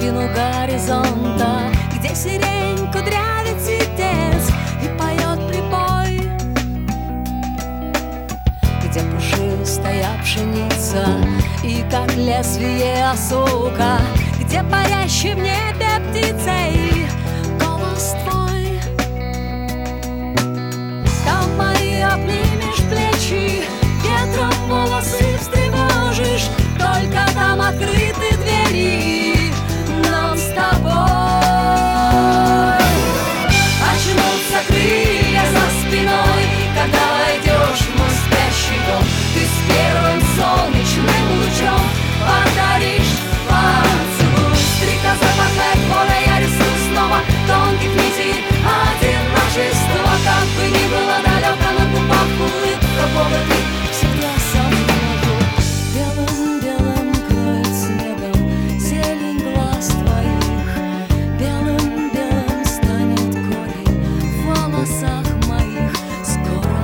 глубину горизонта, где сирень кудрявит ситец и поет прибой, где пушистая пшеница и как лезвие осока, где парящий в небе птицей голос твой. Там мои обнимешь плечи, ветром волосы встревожишь, только там открыты двери нам с тобой. Очнутся крылья за спиной, когда войдешь в мой спящий дом. Ты с первым солнечным лучом подаришь поцелуй. Стрекоза махает поле, я рисую снова тонких нитей одиночества. Как бы ни было далеко, на губах улыбка Бога, ты всегда со мною. Белым-белым кроет снегом зелень глаз твоих, белым-белым станет корень в волосах моих скоро.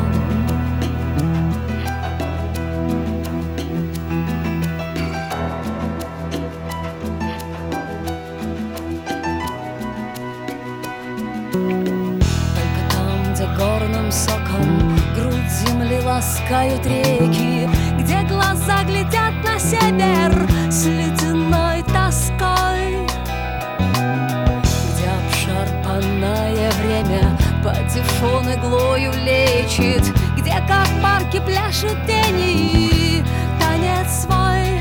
Только там, где горным соком грудь земли ласкают реки, где глаза глядят на север с ледяной тоской, где обшарпанное время патефон иглою лечит, где как парки пляшут тени танец свой.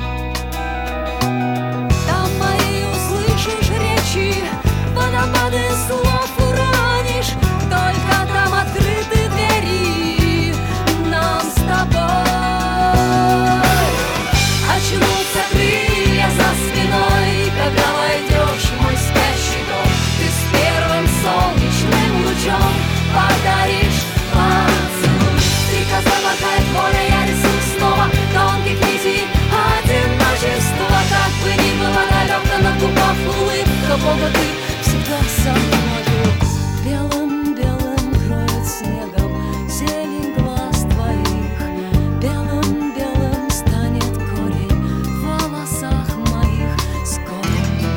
Там мои услышишь речи, водопады слов уронишь, только там открыты двери нам с тобой. Очнутся крылья за спиной, когда войдешь в мой спящий дом. Ты с первым солнечным лучом подаришь поцелуй. Стрекоза махает поле, я рисую снова тонких нитей одиночества. Как бы ни было далеко, на губах улыбка Бога, ты всегда со мною. Белым-белым кроет снегом зелень глаз твоих, белым-белым станет корень в волосах моих скоро.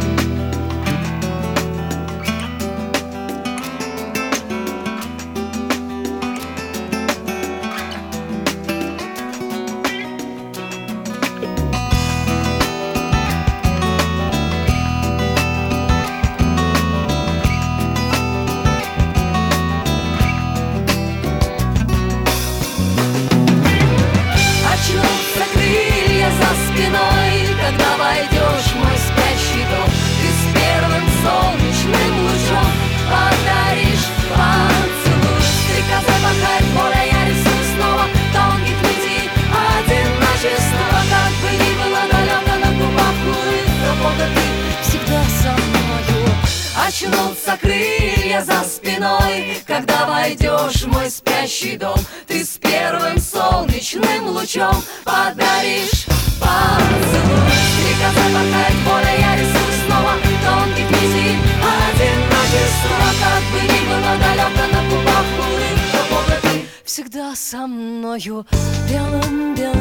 Очнутся крылья за спиной, когда войдешь в мой спящий дом. Ты с первым солнечным лучом подаришь поцелуй. Стрекоза махает поле, я рисую снова тонких нитей одиночества. Как бы ни было далеко, на губах улыбка Бога, ты всегда со мною. Очнутся крылья за спиной, когда войдешь в мой спящий дом. Ты с первым солнечным лучом подаришь поцелуй. Стрекоза махает поле, я рисую снова тонких нитей одиночества. Как бы ни было далеко, на губах улыбка Бога, ты всегда со мною. Белым-белым